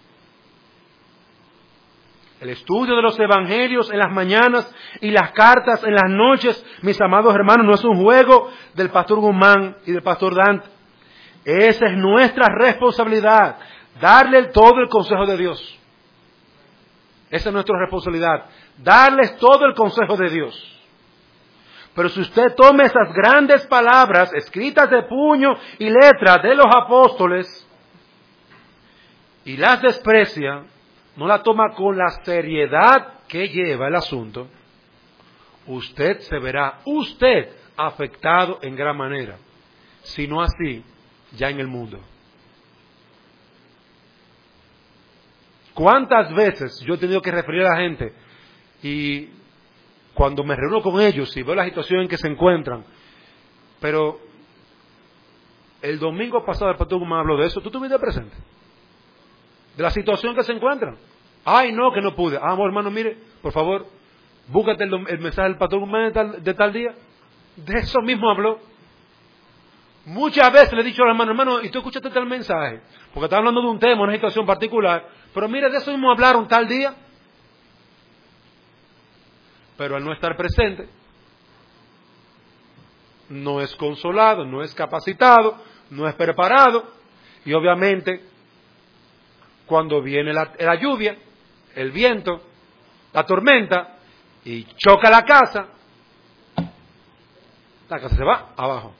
El estudio de los evangelios en las mañanas y las cartas en las noches, mis amados hermanos, no es un juego del pastor Guzmán y del pastor Dante. Esa es nuestra responsabilidad, darle todo el consejo de Dios. Esa es nuestra responsabilidad, darles todo el consejo de Dios. Pero si usted toma esas grandes palabras escritas de puño y letra de los apóstoles y las desprecia, no la toma con la seriedad que lleva el asunto, usted se verá, usted, afectado en gran manera, si no así, ya en el mundo. ¿Cuántas veces yo he tenido que referir a la gente y cuando me reúno con ellos y veo la situación en que se encuentran, pero el domingo pasado el pastor me habló de eso, ¿tú estuviste presente? De la situación que se encuentran. Ay, no, que no pude. Ah, hermano, mire, por favor, búscate el, el mensaje del pastor de tal, de tal día. De eso mismo habló. Muchas veces le he dicho al hermano, hermano, ¿y tú escuchaste tal mensaje? Porque está hablando de un tema, una situación particular. Pero mire, de eso mismo hablaron tal día. Pero al no estar presente, no es consolado, no es capacitado, no es preparado. Y obviamente, cuando viene la, la lluvia, el viento, la tormenta, y choca la casa, la casa se va abajo.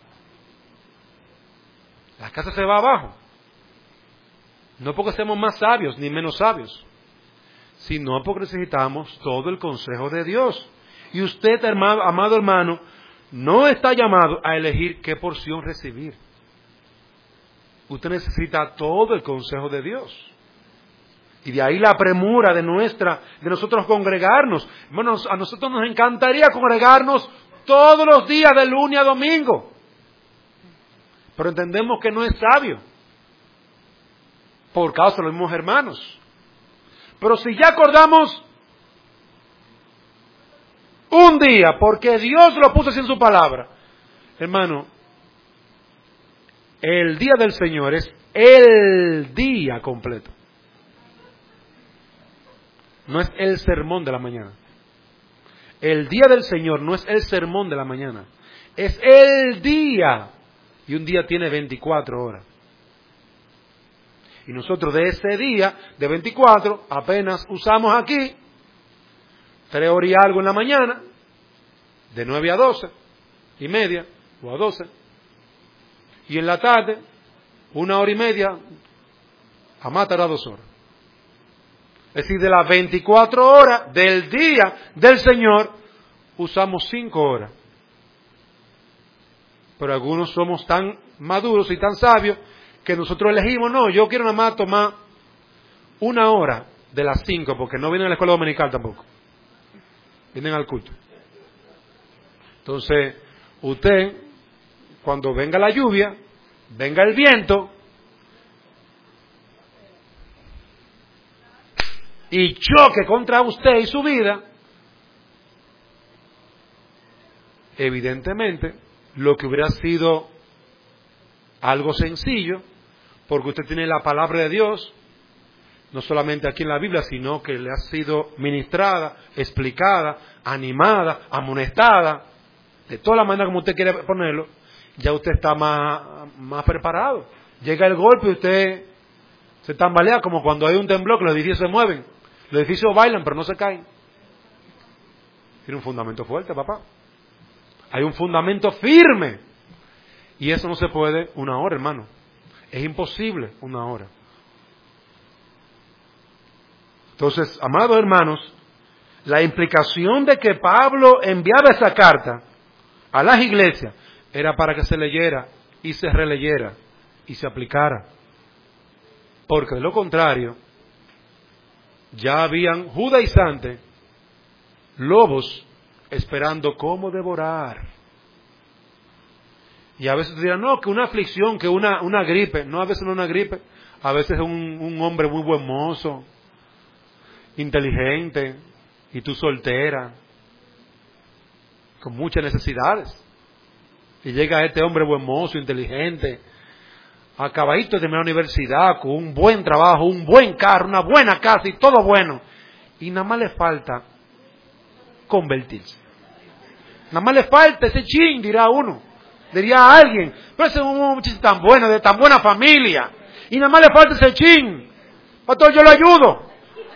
La casa se va abajo. No porque seamos más sabios ni menos sabios, sino porque necesitamos todo el consejo de Dios. Y usted, hermano, amado hermano, no está llamado a elegir qué porción recibir. Usted necesita todo el consejo de Dios. Y de ahí la premura de nuestra, de nosotros congregarnos. Bueno, a nosotros nos encantaría congregarnos todos los días de lunes a domingo. Pero entendemos que no es sabio, por causa de los mismos hermanos. Pero si ya acordamos un día, porque Dios lo puso así en su palabra, hermano, el día del Señor es el día completo. No es el sermón de la mañana. El día del Señor no es el sermón de la mañana. Es el día. Y un día tiene veinticuatro horas. Y nosotros de ese día, de veinticuatro, apenas usamos aquí tres horas y algo en la mañana, de nueve a doce y media, o a doce. Y en la tarde, una hora y media, a más tardar dos horas. Es decir, de las veinticuatro horas del día del Señor, usamos cinco horas. Pero algunos somos tan maduros y tan sabios que nosotros elegimos, no, yo quiero nada más tomar una hora de las cinco, porque no vienen a la escuela dominical tampoco. Vienen al culto. Entonces, usted, cuando venga la lluvia, venga el viento, y choque contra usted y su vida, evidentemente, lo que hubiera sido algo sencillo, porque usted tiene la palabra de Dios, no solamente aquí en la Biblia, sino que le ha sido ministrada, explicada, animada, amonestada, de toda la manera como usted quiere ponerlo, ya usted está más, más preparado. Llega el golpe y usted se tambalea como cuando hay un temblor que los edificios se mueven. Los edificios bailan pero no se caen. Tiene un fundamento fuerte, papá. Hay un fundamento firme. Y eso no se puede una hora, hermano. Es imposible una hora. Entonces, amados hermanos, la implicación de que Pablo enviaba esa carta a las iglesias era para que se leyera y se releyera y se aplicara. Porque de lo contrario, ya habían judaizantes, lobos, esperando cómo devorar. Y a veces dirán, no, que una aflicción, que una, una gripe. No, a veces no una gripe. A veces es un, un hombre muy buen mozo, inteligente, y tú soltera, con muchas necesidades. Y llega este hombre buen mozo, inteligente, acabadito de terminar la universidad, con un buen trabajo, un buen carro, una buena casa y todo bueno. Y nada más le falta convertirse. Nada más le falta ese chin, dirá uno. Diría alguien, pero ese es un muchacho tan bueno, de tan buena familia. Y nada más le falta ese chin. Pastor, yo lo ayudo.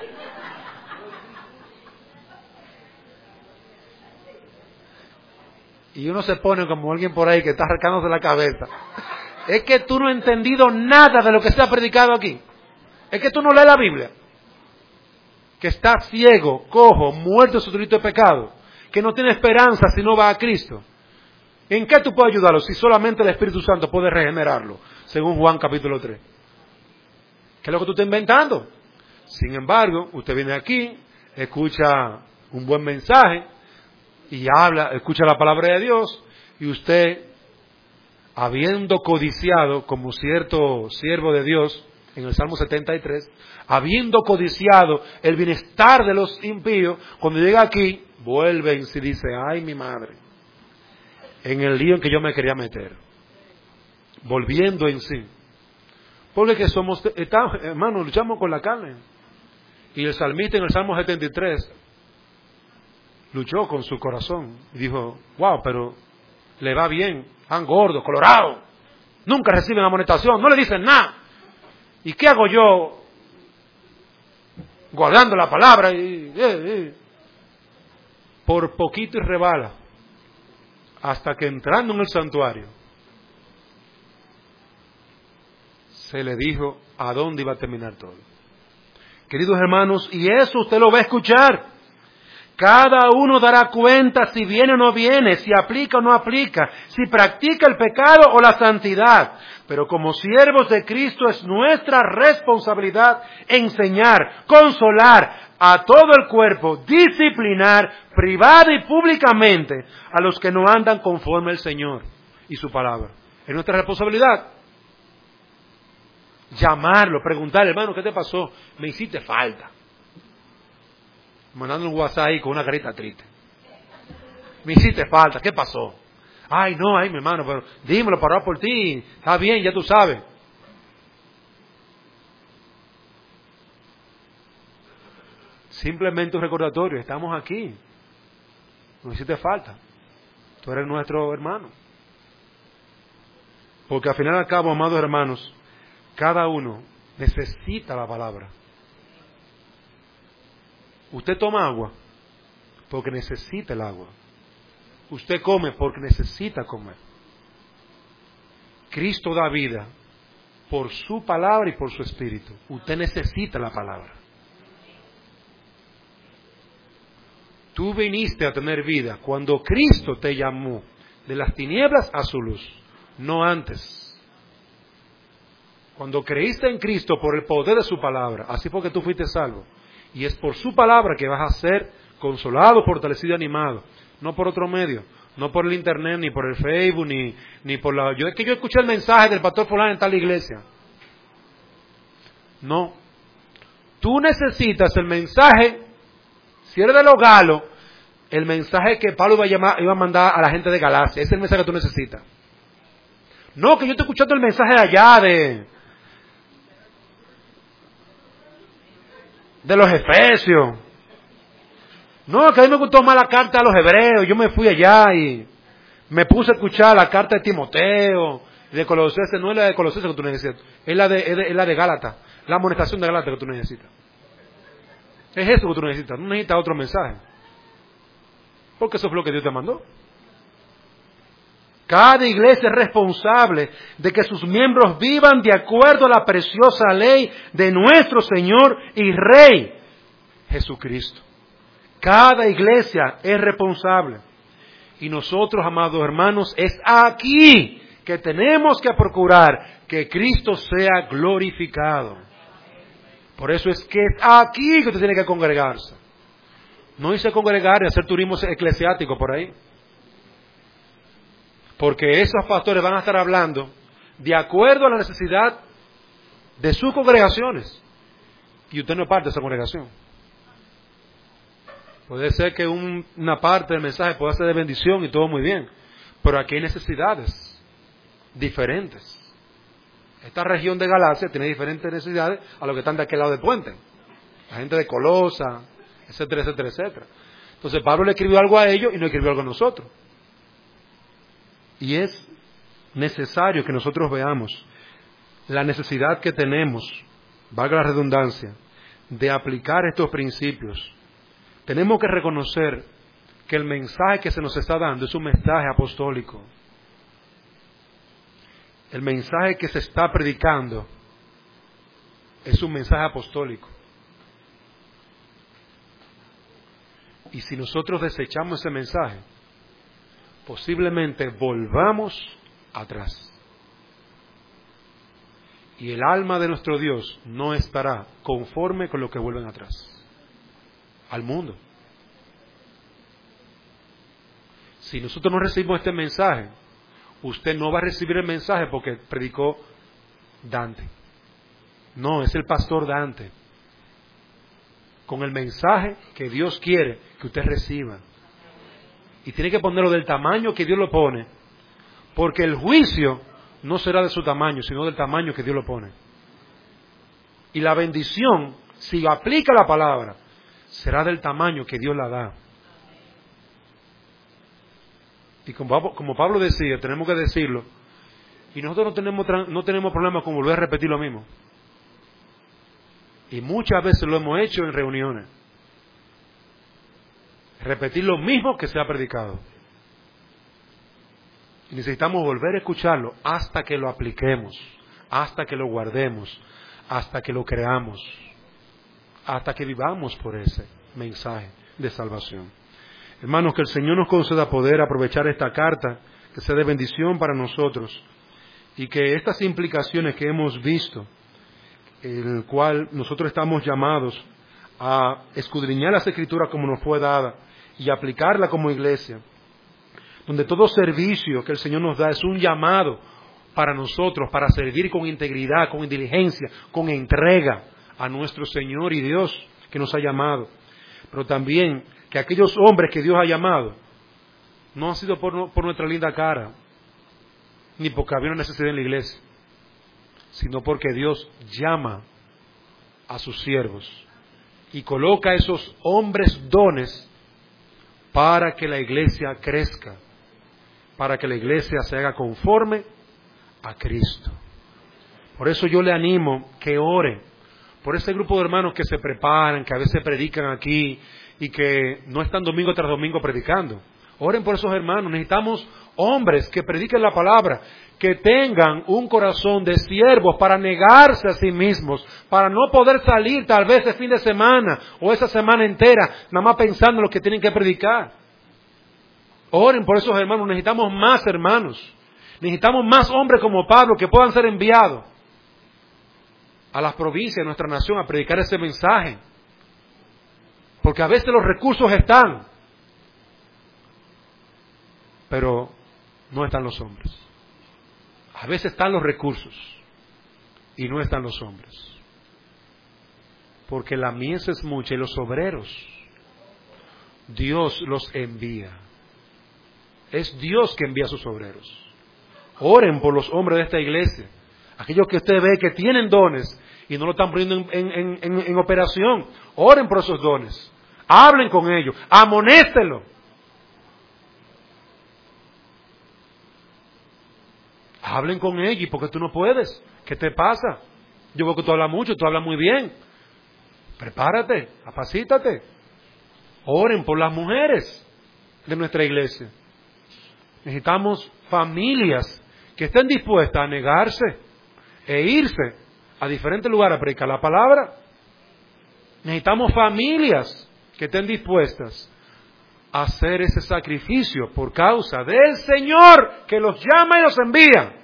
Y uno se pone como alguien por ahí que está arrancándose la cabeza. Es que tú no has entendido nada de lo que se ha predicado aquí. Es que tú no lees la Biblia. Que está ciego, cojo, muerto en su delito de pecado. Que no tiene esperanza si no va a Cristo. ¿En qué tú puedes ayudarlo si solamente el Espíritu Santo puede regenerarlo? Según Juan capítulo tres. ¿Qué es lo que tú estás inventando? Sin embargo, usted viene aquí, escucha un buen mensaje y habla, escucha la palabra de Dios y usted, habiendo codiciado, como cierto siervo de Dios, en el Salmo setenta y tres, habiendo codiciado el bienestar de los impíos, cuando llega aquí, vuelve y dice, ay mi madre, en el lío en que yo me quería meter, volviendo en sí. Porque que somos, estamos, hermanos, luchamos con la carne. Y el salmista en el Salmo setenta y tres luchó con su corazón y dijo, wow, pero le va bien, han gordo, colorado, nunca reciben amonestación, no le dicen nada. ¿Y qué hago yo guardando la palabra? Y, eh, eh. Por poquito y rebala, hasta que entrando en el santuario, se le dijo a dónde iba a terminar todo. Queridos hermanos, y eso usted lo va a escuchar. Cada uno dará cuenta si viene o no viene, si aplica o no aplica, si practica el pecado o la santidad. Pero como siervos de Cristo es nuestra responsabilidad enseñar, consolar a todo el cuerpo, disciplinar privada y públicamente a los que no andan conforme al Señor y su palabra. Es nuestra responsabilidad. Llamarlo, preguntarle, hermano, ¿qué te pasó? Me hiciste falta. Mandando un WhatsApp ahí con una carita triste. Me hiciste falta, ¿qué pasó? Ay, no, ay, mi hermano, pero dímelo para orar por ti. Está bien, ya tú sabes. Simplemente un recordatorio, estamos aquí. No hiciste falta. Tú eres nuestro hermano. Porque al final y al cabo, amados hermanos, cada uno necesita la palabra. Usted toma agua porque necesita el agua. Usted come porque necesita comer. Cristo da vida por su palabra y por su espíritu. Usted necesita la palabra. Tú viniste a tener vida cuando Cristo te llamó de las tinieblas a su luz, no antes. Cuando creíste en Cristo por el poder de su palabra, así fue que tú fuiste salvo. Y es por su palabra que vas a ser consolado, fortalecido y animado. No por otro medio. No por el internet, ni por el Facebook, ni, ni por la... Yo es que yo escuché el mensaje del pastor fulano en tal iglesia. No. Tú necesitas el mensaje, si eres de los galos, el mensaje que Pablo iba a, llamar, iba a mandar a la gente de Galacia. Ese es el mensaje que tú necesitas. No, que yo estoy escuchando el mensaje de allá, de... de los Efesios. No, que a mí me gustó más la carta a los Hebreos. Yo me fui allá y me puse a escuchar la carta de Timoteo, de Colosenses. No es la de Colosenses que tú necesitas, es la de, es de, es la de Gálatas, la amonestación de Gálatas que tú necesitas. Es eso que tú necesitas, no necesitas otro mensaje. Porque eso fue lo que Dios te mandó. Cada iglesia es responsable de que sus miembros vivan de acuerdo a la preciosa ley de nuestro Señor y Rey Jesucristo. Cada iglesia es responsable. Y nosotros, amados hermanos, es aquí que tenemos que procurar que Cristo sea glorificado. Por eso es que es aquí que usted tiene que congregarse. No irse a congregar y hacer turismo eclesiástico por ahí. Porque esos pastores van a estar hablando de acuerdo a la necesidad de sus congregaciones. Y usted no es parte de esa congregación. Puede ser que un, una parte del mensaje pueda ser de bendición y todo muy bien. Pero aquí hay necesidades diferentes. Esta región de Galacia tiene diferentes necesidades a los que están de aquel lado del puente. La gente de Colosa, etcétera, etcétera, etcétera. Entonces Pablo le escribió algo a ellos y no escribió algo a nosotros. Y es necesario que nosotros veamos la necesidad que tenemos, valga la redundancia, de aplicar estos principios. Tenemos que reconocer que el mensaje que se nos está dando es un mensaje apostólico. El mensaje que se está predicando es un mensaje apostólico. Y si nosotros desechamos ese mensaje, posiblemente volvamos atrás. Y el alma de nuestro Dios no estará conforme con lo que vuelven atrás. Al mundo. Si nosotros no recibimos este mensaje, usted no va a recibir el mensaje porque predicó Dante. No, es el pastor Dante. Con el mensaje que Dios quiere que usted reciba. Y tiene que ponerlo del tamaño que Dios lo pone. Porque el juicio no será de su tamaño, sino del tamaño que Dios lo pone. Y la bendición, si aplica la palabra, será del tamaño que Dios la da. Y como, como Pablo decía, tenemos que decirlo, y nosotros no tenemos, no tenemos problema con volver a repetir lo mismo. Y muchas veces lo hemos hecho en reuniones. Repetir lo mismo que se ha predicado. Y necesitamos volver a escucharlo hasta que lo apliquemos, hasta que lo guardemos, hasta que lo creamos, hasta que vivamos por ese mensaje de salvación. Hermanos, que el Señor nos conceda poder aprovechar esta carta, que sea de bendición para nosotros, y que estas implicaciones que hemos visto, en el cual nosotros estamos llamados a escudriñar las Escrituras como nos fue dada, y aplicarla como iglesia, donde todo servicio que el Señor nos da es un llamado para nosotros, para servir con integridad, con diligencia, con entrega a nuestro Señor y Dios que nos ha llamado. Pero también que aquellos hombres que Dios ha llamado no han sido por, por nuestra linda cara, ni porque había una necesidad en la iglesia, sino porque Dios llama a sus siervos y coloca a esos hombres dones para que la iglesia crezca, para que la iglesia se haga conforme a Cristo. Por eso yo le animo que ore por ese grupo de hermanos que se preparan, que a veces predican aquí y que no están domingo tras domingo predicando. Oren por esos hermanos. Necesitamos hombres que prediquen la palabra, que tengan un corazón de siervos para negarse a sí mismos, para no poder salir tal vez el fin de semana o esa semana entera, nada más pensando en lo que tienen que predicar. Oren por esos hermanos. Necesitamos más hermanos. Necesitamos más hombres como Pablo que puedan ser enviados a las provincias de nuestra nación a predicar ese mensaje. Porque a veces los recursos están, pero no están los hombres. A veces están los recursos y no están los hombres. Porque la mies es mucha y los obreros, Dios los envía. Es Dios que envía a sus obreros. Oren por los hombres de esta iglesia, aquellos que usted ve que tienen dones y no lo están poniendo en, en, en, en, en operación. Oren por esos dones. Hablen con ellos. Amonéstelo. Hablen con ellos. ¿Por qué tú no puedes? ¿Qué te pasa? Yo veo que tú hablas mucho, tú hablas muy bien. Prepárate, capacítate. Oren por las mujeres de nuestra iglesia. Necesitamos familias que estén dispuestas a negarse e irse a diferentes lugares a predicar la palabra. Necesitamos familias que estén dispuestas a hacer ese sacrificio por causa del Señor que los llama y los envía.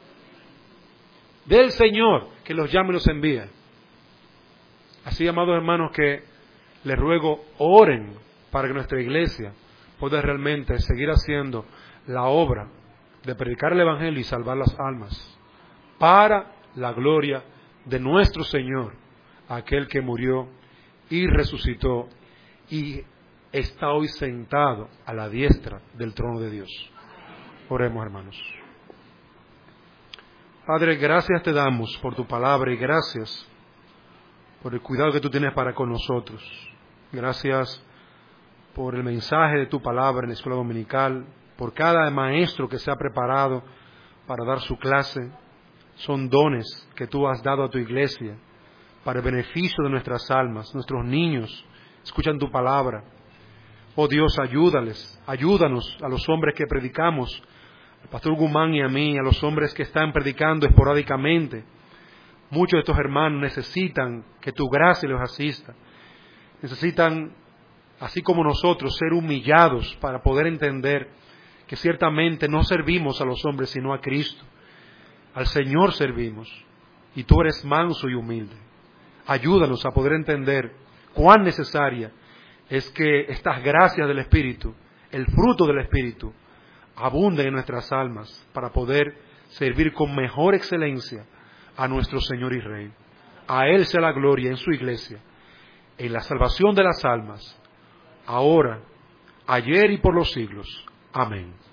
Del Señor que los llama y los envía. Así, amados hermanos, que les ruego, oren para que nuestra iglesia pueda realmente seguir haciendo la obra de predicar el Evangelio y salvar las almas para la gloria de nuestro Señor, aquel que murió y resucitó y está hoy sentado a la diestra del trono de Dios. Oremos, hermanos. Padre, gracias te damos por tu palabra y gracias por el cuidado que tú tienes para con nosotros. Gracias por el mensaje de tu palabra en la escuela dominical, por cada maestro que se ha preparado para dar su clase. Son dones que tú has dado a tu iglesia para el beneficio de nuestras almas. Nuestros niños escuchan tu palabra. Oh Dios, ayúdales, ayúdanos a los hombres que predicamos, al pastor Guzmán y a mí, a los hombres que están predicando esporádicamente. Muchos de estos hermanos necesitan que tu gracia los asista. Necesitan, así como nosotros, ser humillados para poder entender que ciertamente no servimos a los hombres sino a Cristo. Al Señor servimos y tú eres manso y humilde. Ayúdanos a poder entender cuán necesaria es que estas gracias del Espíritu, el fruto del Espíritu, abunden en nuestras almas para poder servir con mejor excelencia a nuestro Señor y Rey. A Él sea la gloria en su iglesia, en la salvación de las almas, ahora, ayer y por los siglos. Amén.